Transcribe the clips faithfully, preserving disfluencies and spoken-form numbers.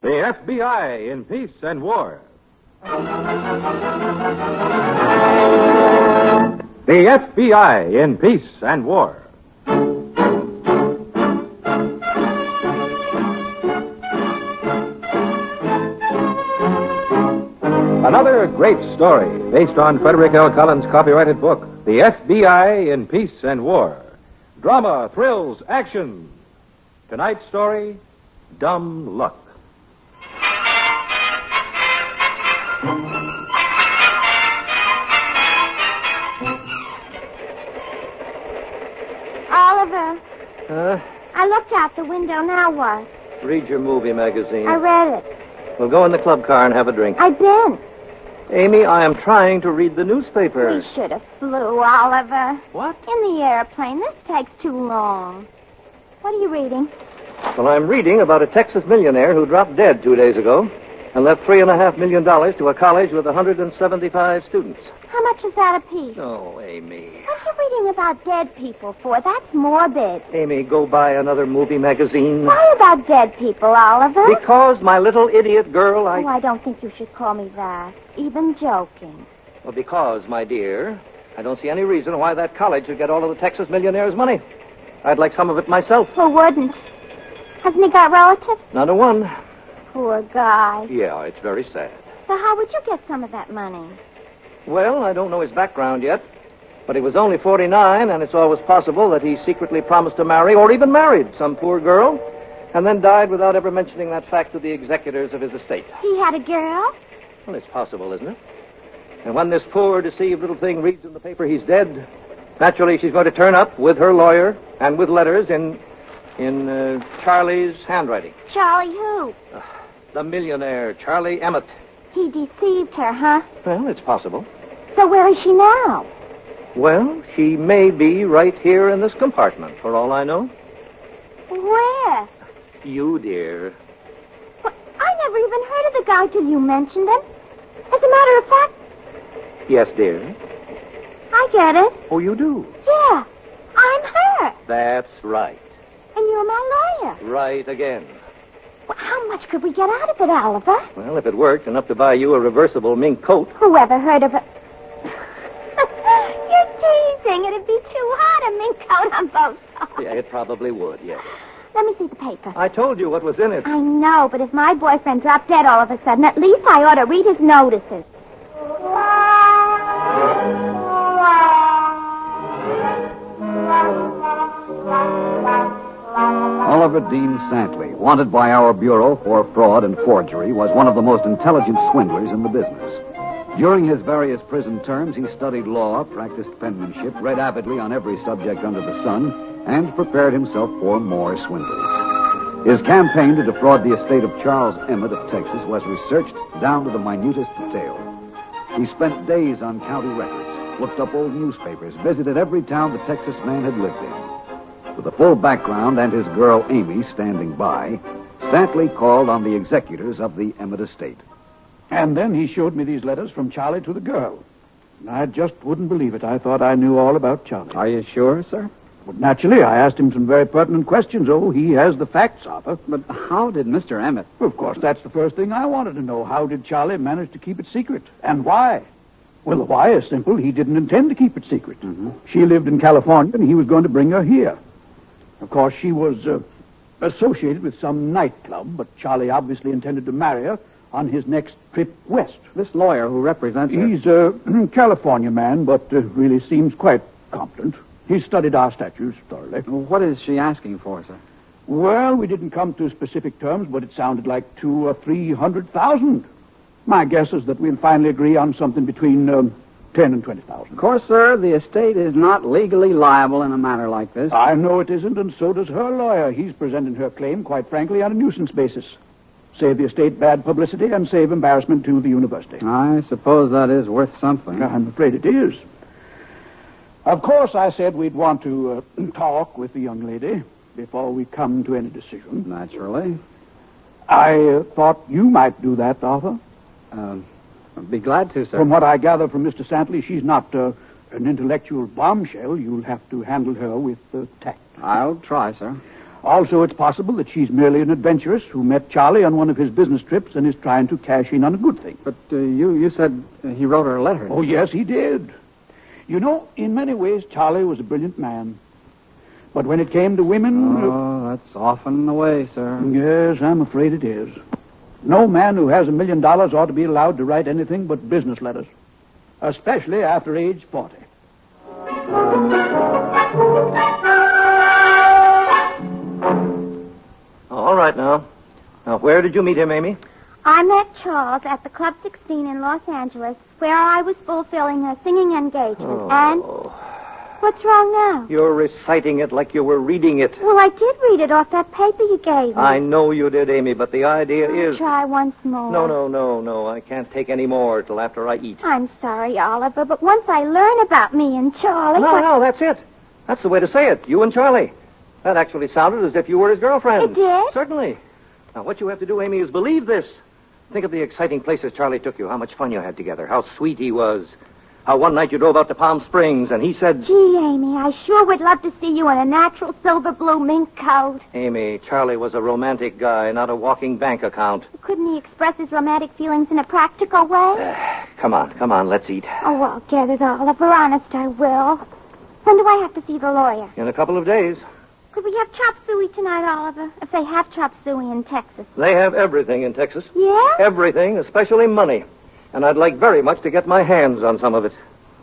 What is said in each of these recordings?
The F B I in Peace and War. The F B I in Peace and War. Another great story based on Frederick L. Collins' copyrighted book, The F B I in Peace and War. Drama, thrills, action. Tonight's story, Dumb Luck. Oliver. Huh? I looked out the window. Now what? Read your movie magazine. I read it. We'll go in the club car and have a drink. I've been. Amy, I am trying to read the newspaper. We should have flew, Oliver. What? In the airplane. This takes too long. What are you reading? Well, I'm reading about a Texas millionaire who dropped dead two days ago and left three and a half million dollars to a college with one hundred seventy-five students. How much is that a piece? Oh, Amy. What are you reading about dead people for? That's morbid. Amy, go buy another movie magazine. Why about dead people, Oliver? Because, my little idiot girl, I... Oh, I don't think you should call me that. Even joking. Well, because, my dear, I don't see any reason why that college should get all of the Texas millionaire's money. I'd like some of it myself. Who wouldn't? Hasn't he got relatives? Not a one. Poor guy. Yeah, it's very sad. So how would you get some of that money? Well, I don't know his background yet, but he was only forty-nine, and it's always possible that he secretly promised to marry or even married some poor girl and then died without ever mentioning that fact to the executors of his estate. He had a girl? Well, it's possible, isn't it? And when this poor, deceived little thing reads in the paper he's dead, naturally she's going to turn up with her lawyer and with letters in in uh, Charlie's handwriting. Charlie who? Uh, the millionaire, Charlie Emmett. He deceived her, huh? Well, it's possible. So where is she now? Well, she may be right here in this compartment, for all I know. Where? You, dear. Well, I never even heard of the guy till you mentioned him. As a matter of fact... Yes, dear. I get it. Oh, you do? Yeah. I'm her. That's right. And you're my lawyer. Right again. Well, how much could we get out of it, Oliver? Well, if it worked, enough to buy you a reversible mink coat. Whoever heard of it? You're teasing. It'd be too hot a mink coat on both sides. Yeah, it probably would, yes. Let me see the paper. I told you what was in it. I know, but if my boyfriend dropped dead all of a sudden, at least I ought to read his notices. Oliver Dean Santley, wanted by our Bureau for fraud and forgery, was one of the most intelligent swindlers in the business. During his various prison terms, he studied law, practiced penmanship, read avidly on every subject under the sun, and prepared himself for more swindles. His campaign to defraud the estate of Charles Emmett of Texas was researched down to the minutest detail. He spent days on county records, looked up old newspapers, visited every town the Texas man had lived in. With the full background and his girl Amy standing by, Santley called on the executors of the Emmett estate. And then he showed me these letters from Charlie to the girl. And I just wouldn't believe it. I thought I knew all about Charlie. Are you sure, sir? Well, naturally, I asked him some very pertinent questions. Oh, he has the facts, Arthur. But how did Mister Emmett... Well, of course, that's the first thing I wanted to know. How did Charlie manage to keep it secret? And why? Well, the why is simple. He didn't intend to keep it secret. Mm-hmm. She lived in California, and he was going to bring her here. Of course, she was uh, associated with some nightclub, but Charlie obviously intended to marry her on his next trip west. This lawyer who represents her... He's a California man, but uh, really seems quite competent. He studied our statutes thoroughly. What is she asking for, sir? Well, we didn't come to specific terms, but it sounded like two or three hundred thousand. My guess is that we'll finally agree on something between um, ten and twenty thousand. Of course, sir, the estate is not legally liable in a matter like this. I know it isn't, and so does her lawyer. He's presenting her claim, quite frankly, on a nuisance basis. Save the estate bad publicity and save embarrassment to the university. I suppose that is worth something. I'm afraid it is. Of course, I said we'd want to uh, talk with the young lady before we come to any decision. Naturally. I uh, thought you might do that, Arthur. Um, I'd be glad to, sir. From what I gather from Mister Santley, she's not uh, an intellectual bombshell. You'll have to handle her with uh, tact. I'll try, sir. Also, it's possible that she's merely an adventuress who met Charlie on one of his business trips and is trying to cash in on a good thing. But uh, you, you said uh, he wrote her a letter. Oh, yes, he did. You know, in many ways, Charlie was a brilliant man. But when it came to women... Oh, that's often the way, sir. Yes, I'm afraid it is. No man who has a million dollars ought to be allowed to write anything but business letters, especially after age forty. All right, now. Now, where did you meet him, Amy? I met Charles at the Club sixteen in Los Angeles, where I was fulfilling a singing engagement. Oh. And what's wrong now? You're reciting it like you were reading it. Well, I did read it off that paper you gave me. I know you did, Amy, but the idea I'll is... try once more. No, no, no, no. I can't take any more till after I eat. I'm sorry, Oliver, but once I learn about me and Charlie... No, what... no, that's it. That's the way to say it. You and Charlie. That actually sounded as if you were his girlfriend. It did? Certainly. Now, what you have to do, Amy, is believe this. Think of the exciting places Charlie took you, how much fun you had together, how sweet he was, how one night you drove out to Palm Springs and he said... Gee, Amy, I sure would love to see you in a natural silver blue mink coat. Amy, Charlie was a romantic guy, not a walking bank account. Couldn't he express his romantic feelings in a practical way? Come on, come on, let's eat. Oh, I'll get it, Oliver. Honest, I will. When do I have to see the lawyer? In a couple of days. Could we have chop suey tonight, Oliver? If they have chop suey in Texas. They have everything in Texas. Yeah? Everything, especially money. And I'd like very much to get my hands on some of it.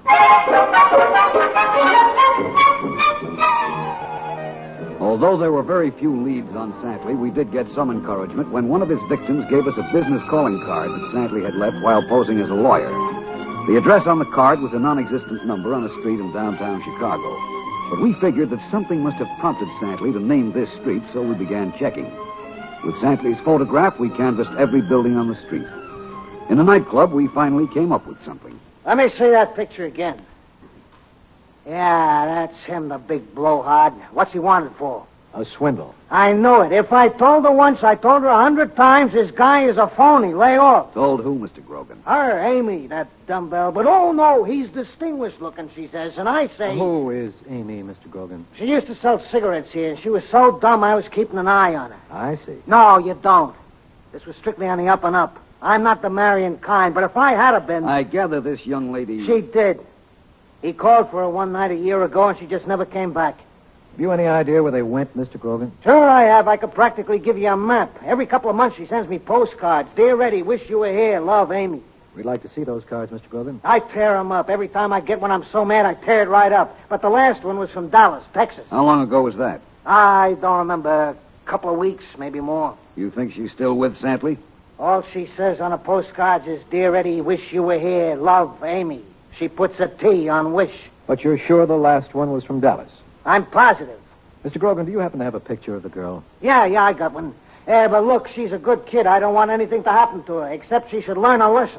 Although there were very few leads on Santley, we did get some encouragement when one of his victims gave us a business calling card that Santley had left while posing as a lawyer. The address on the card was a non-existent number on a street in downtown Chicago. But we figured that something must have prompted Santley to name this street, so we began checking. With Santley's photograph, we canvassed every building on the street. In the nightclub, we finally came up with something. Let me see that picture again. Yeah, that's him, the big blowhard. What's he wanted for? A swindle. I know it. If I told her once, I told her a hundred times, this guy is a phony. Lay off. Told who, Mister Grogan? Her, Amy, that dumbbell. But, oh, no, he's distinguished looking, she says. And I say... Who is Amy, Mister Grogan? She used to sell cigarettes here, and she was so dumb I was keeping an eye on her. I see. No, you don't. This was strictly on the up and up. I'm not the marrying kind, but if I had have been... I gather this young lady... She did. He called for her one night a year ago, and she just never came back. Have you any idea where they went, Mister Grogan? Sure I have. I could practically give you a map. Every couple of months she sends me postcards. Dear Eddie, wish you were here. Love, Amy. We'd like to see those cards, Mister Grogan. I tear them up. Every time I get one, I'm so mad I tear it right up. But the last one was from Dallas, Texas. How long ago was that? I don't remember. A couple of weeks, maybe more. You think she's still with Santley? All she says on the postcards is, Dear Eddie, wish you were here. Love, Amy. She puts a T on wish. But you're sure the last one was from Dallas? I'm positive. Mister Grogan, do you happen to have a picture of the girl? Yeah, yeah, I got one. Yeah, but look, she's a good kid. I don't want anything to happen to her, except she should learn a lesson.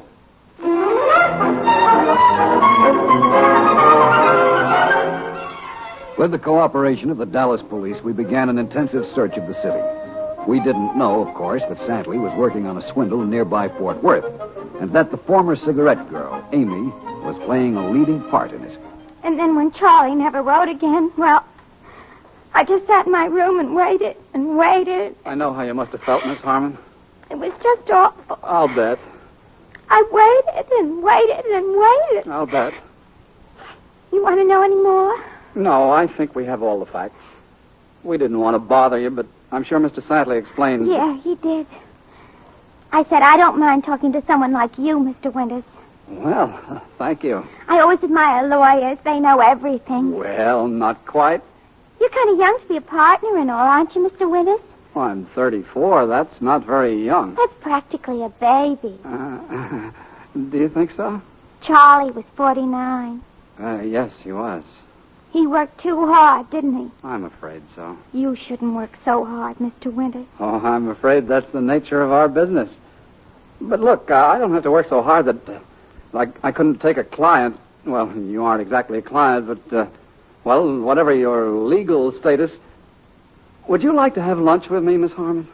With the cooperation of the Dallas police, we began an intensive search of the city. We didn't know, of course, that Santley was working on a swindle in nearby Fort Worth, and that the former cigarette girl, Amy, was playing a leading part in it. And then when Charlie never wrote again, well, I just sat in my room and waited and waited. I know how you must have felt, Miss Harmon. It was just awful. I'll bet. I waited and waited and waited. I'll bet. You want to know any more? No, I think we have all the facts. We didn't want to bother you, but I'm sure Mister Santley explained. Yeah, he did. I said, I don't mind talking to someone like you, Mister Winters. Well, thank you. I always admire lawyers. They know everything. Well, not quite. You're kind of young to be a partner and all, aren't you, Mister Winters? Well, I'm thirty-four. That's not very young. That's practically a baby. Uh, do you think so? Charlie was forty-nine. Uh, yes, he was. He worked too hard, didn't he? I'm afraid so. You shouldn't work so hard, Mister Winters. Oh, I'm afraid that's the nature of our business. But look, uh, I don't have to work so hard that, uh, like, I couldn't take a client. Well, you aren't exactly a client, but, uh, well, whatever your legal status. Would you like to have lunch with me, Miss Harmon?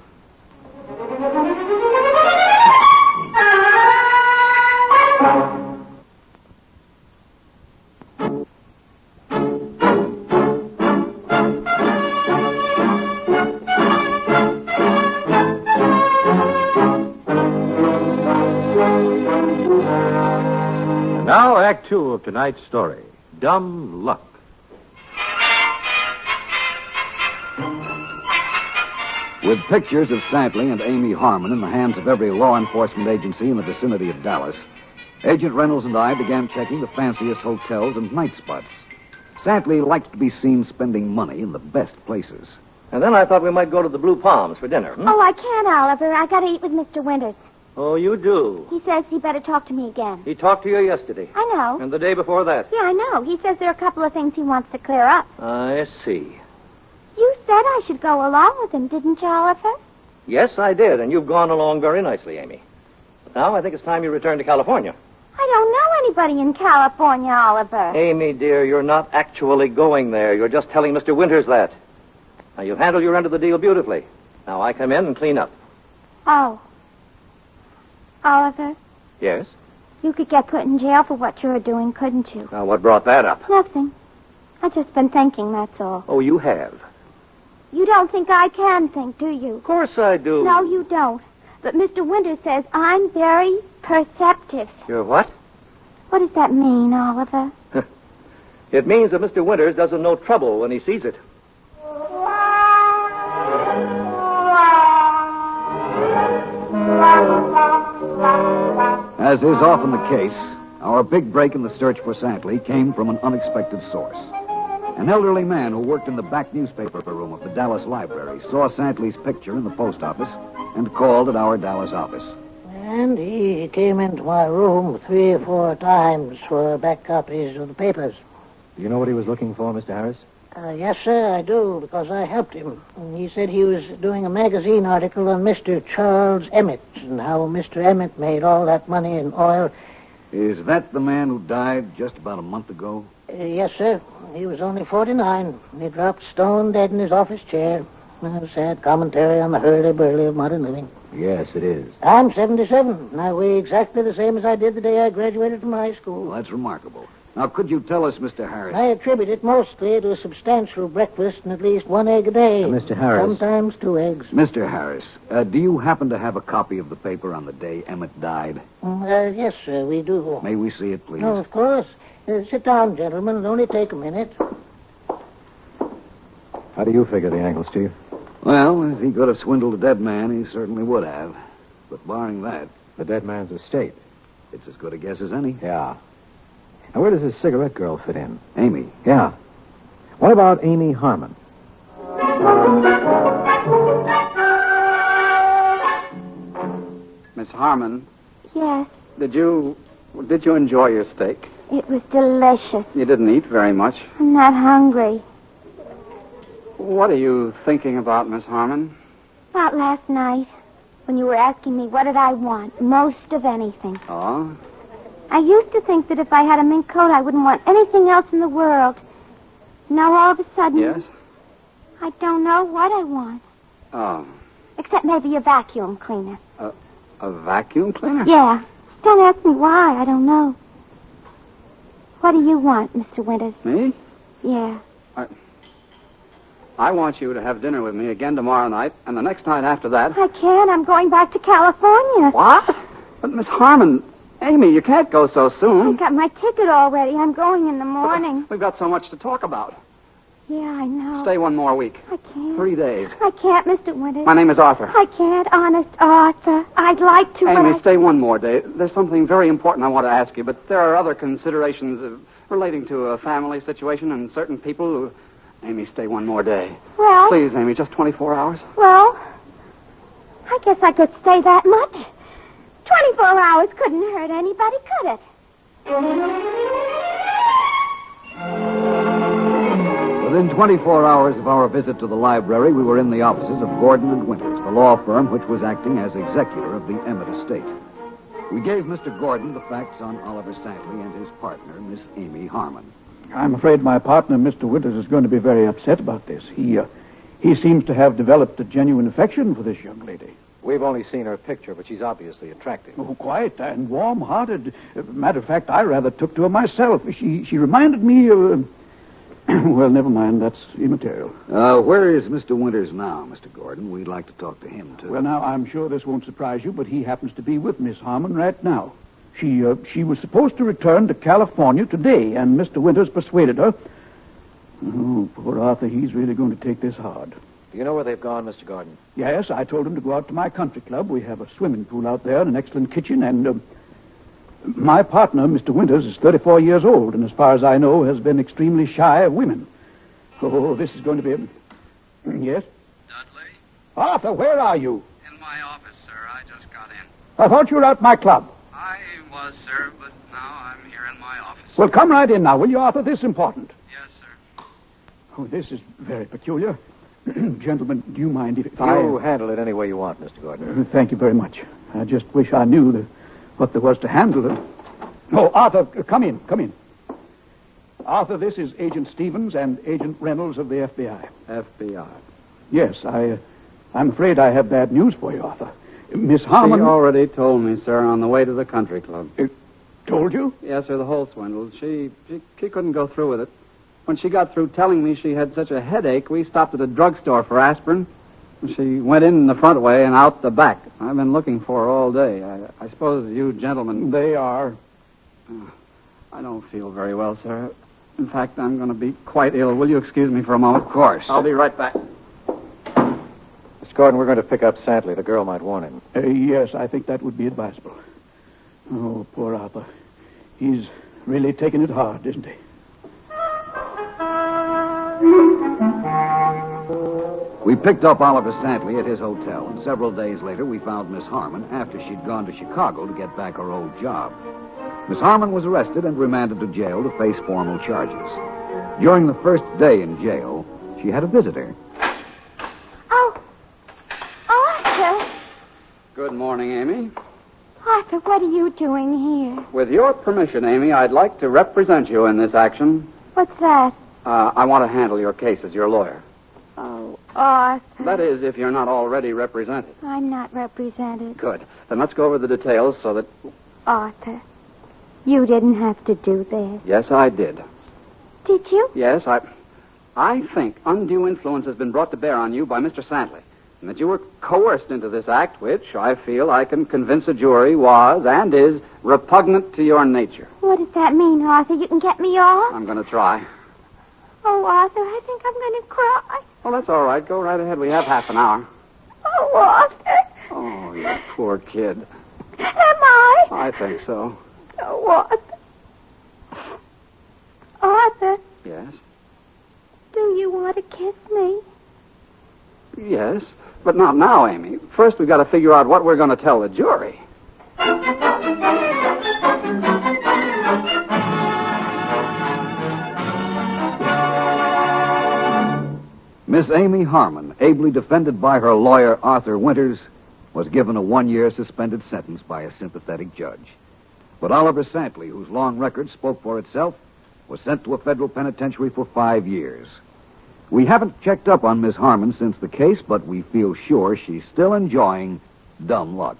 Act Two of tonight's story, Dumb Luck. With pictures of Santley and Amy Harmon in the hands of every law enforcement agency in the vicinity of Dallas, Agent Reynolds and I began checking the fanciest hotels and night spots. Santley liked to be seen spending money in the best places. And then I thought we might go to the Blue Palms for dinner. Hmm? Oh, I can't, Oliver. I gotta eat with Mister Winters. Oh, you do? He says he better talk to me again. He talked to you yesterday. I know. And the day before that. Yeah, I know. He says there are a couple of things he wants to clear up. I see. You said I should go along with him, didn't you, Oliver? Yes, I did, and you've gone along very nicely, Amy. But now I think it's time you return to California. I don't know anybody in California, Oliver. Amy, dear, you're not actually going there. You're just telling Mister Winters that. Now, you've handled your end of the deal beautifully. Now I come in and clean up. Oh. Oliver, Yes? you could get put in jail for what you were doing, couldn't you? Now, what brought that up? Nothing. I've just been thinking, that's all. Oh, you have? You don't think I can think, do you? Of course I do. No, you don't. But Mister Winters says I'm very perceptive. You're what? What does that mean, Oliver? It means that Mister Winters doesn't know trouble when he sees it. As is often the case, our big break in the search for Santley came from an unexpected source. An elderly man who worked in the back newspaper room of the Dallas Library saw Santley's picture in the post office and called at our Dallas office. And he came into my room three or four times for back copies of the papers. Do you know what he was looking for, Mister Harris? Uh, yes, sir, I do, because I helped him. And he said he was doing a magazine article on Mister Charles Emmett and how Mister Emmett made all that money in oil. Is that the man who died just about a month ago? Uh, yes, sir. He was only forty-nine. He dropped stone dead in his office chair. A sad commentary on the hurly-burly of modern living. Yes, it is. I'm seventy-seven, and I weigh exactly the same as I did the day I graduated from high school. Well, that's remarkable. Now, could you tell us, Mister Harris? I attribute it mostly to a substantial breakfast and at least one egg a day. Uh, Mister Harris. Sometimes two eggs. Mister Harris, uh, do you happen to have a copy of the paper on the day Emmett died? Mm, uh, yes, sir, we do. May we see it, please? Oh, of course. Uh, sit down, gentlemen. It'll only take a minute. How do you figure the angles, Chief? Well, if he could have swindled a dead man, he certainly would have. But barring that, The dead man's estate. it's as good a guess as any. Yeah. Now, where does this cigarette girl fit in? Amy. Yeah. What about Amy Harmon? Miss Harmon, Yes, did you did you enjoy your steak? it was delicious. You didn't eat very much. I'm not hungry. What are you thinking about, Miss Harmon? About last night, when you were asking me what did I want most of anything. Oh? I used to think that if I had a mink coat, I wouldn't want anything else in the world. Now, all of a sudden... Yes? I don't know what I want. Oh. Except maybe a vacuum cleaner. A vacuum cleaner? Yeah. Don't ask me why. I don't know. What do you want, Mister Winters? Me? Yeah. I want you to have dinner with me again tomorrow night, and the next night after that... I can't. I'm going back to California. What? But, Miss Harmon, Amy, you can't go so I soon. got my ticket already. I'm going in the morning. We've got so much to talk about. Yeah, I know. Stay one more week. I can't. Three days. I can't, Mister Winters. My name is Arthur. I can't, honest, Arthur. I'd like to, but Amy, I... stay one more day. There's something very important I want to ask you, but there are other considerations uh, relating to a family situation and certain people who... Amy, stay one more day. Well... Please, Amy, just twenty-four hours. Well, I guess I could stay that much. Twenty-four hours couldn't hurt anybody, could it? Within twenty-four hours of our visit to the library, we were in the offices of Gordon and Winters, the law firm which was acting as executor of the Emmett estate. We gave Mister Gordon the facts on Oliver Santley and his partner, Miss Amy Harmon. I'm afraid my partner, Mister Winters, is going to be very upset about this. He, uh, he seems to have developed a genuine affection for this young lady. We've only seen her picture, but she's obviously attractive. Oh, quiet and warm-hearted. Uh, matter of fact, I rather took to her myself. She, she reminded me of... Uh, well, never mind. That's immaterial. Uh, where is Mister Winters now, Mister Gordon? We'd like to talk to him, too. Well, now, I'm sure this won't surprise you, but he happens to be with Miss Harmon right now. She uh, she was supposed to return to California today, and Mister Winters persuaded her. Oh, poor Arthur, he's really going to take this hard. Do you know where they've gone, Mister Gordon? Yes, I told him to go out to my country club. We have a swimming pool out there and an excellent kitchen, and uh, my partner, Mister Winters, is thirty-four years old, and as far as I know, has been extremely shy of women. Oh, this is going to be a... Yes? Dudley? Arthur, where are you? In my office, sir. I just got in. I thought you were at my club. I was, sir, but now I'm here in my office. Well, come right in now, will you, Arthur? This is important. Yes, sir. Oh, this is very peculiar. Gentlemen, do you mind if, if You I... handle it any way you want, Mister Gordon. Uh, thank you very much. I just wish I knew the, what there was to handle it. Oh, Arthur, uh, come in, come in. Arthur, this is Agent Stevens and Agent Reynolds of the F B I. F B I. Yes, I, uh, I'm afraid I have bad news for you, Arthur. Miss Harmon... She already told me, sir, on the way to the country club. Uh, told you? Yes, sir, the whole swindle. She, she she couldn't go through with it. When she got through telling me she had such a headache, we stopped at a drugstore for aspirin. She went in the front way and out the back. I've been looking for her all day. I, I suppose you gentlemen... They are. Uh, I don't feel very well, sir. In fact, I'm going to be quite ill. Will you excuse me for a moment? Of course. I'll be right back. Mister Gordon, we're going to pick up Santley. The girl might warn him. Uh, yes, I think that would be advisable. Oh, poor Arthur. He's really taken it hard, isn't he? We picked up Oliver Santley at his hotel, and several days later we found Miss Harmon after she'd gone to Chicago to get back her old job. Miss Harmon was arrested and remanded to jail to face formal charges. During the first day in jail, she had a visitor. Oh, Arthur. Good morning, Amy. Arthur, what are you doing here? With your permission, Amy, I'd like to represent you in this action. What's that? Uh, I want to handle your case as your lawyer. Oh, Arthur. That is, if you're not already represented. I'm not represented. Good. Then let's go over the details so that... Arthur, you didn't have to do this. Yes, I did. Did you? Yes, I... I think undue influence has been brought to bear on you by Mister Santley, and that you were coerced into this act, which I feel I can convince a jury was and is repugnant to your nature. What does that mean, Arthur? You can get me off? I'm going to try. Oh, Arthur, I think I'm going to cry. Well, that's all right. Go right ahead. We have half an hour. Oh, Arthur. Oh, you poor kid. Am I? I think so. Oh, Arthur. Arthur, Yes? do you want to kiss me? Yes. But not now, Amy. First, we've got to figure out what we're going to tell the jury. Miss Amy Harmon, ably defended by her lawyer, Arthur Winters, was given a one-year suspended sentence by a sympathetic judge. But Oliver Santley, whose long record spoke for itself, was sent to a federal penitentiary for five years. We haven't checked up on Miss Harmon since the case, but we feel sure she's still enjoying dumb luck.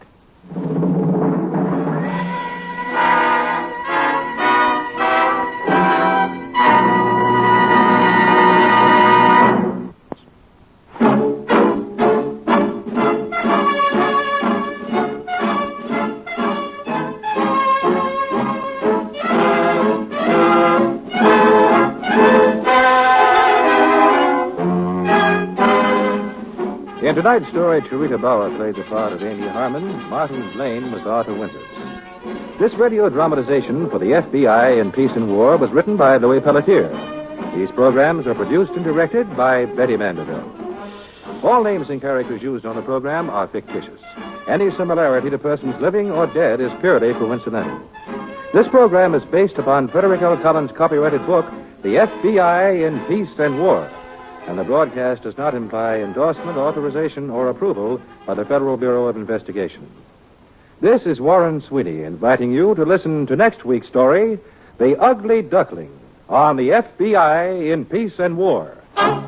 In tonight's story, Charita Bauer played the part of Amy Harmon. Martin Blaine was Arthur Winters. This radio dramatization for the F B I in Peace and War was written by Louis Pelletier. These programs are produced and directed by Betty Mandeville. All names and characters used on the program are fictitious. Any similarity to persons living or dead is purely coincidental. This program is based upon Frederick L. Collins' copyrighted book, The F B I in Peace and War, and the broadcast does not imply endorsement, authorization, or approval by the Federal Bureau of Investigation. This is Warren Sweeney inviting you to listen to next week's story, The Ugly Duckling, on the F B I in Peace and War.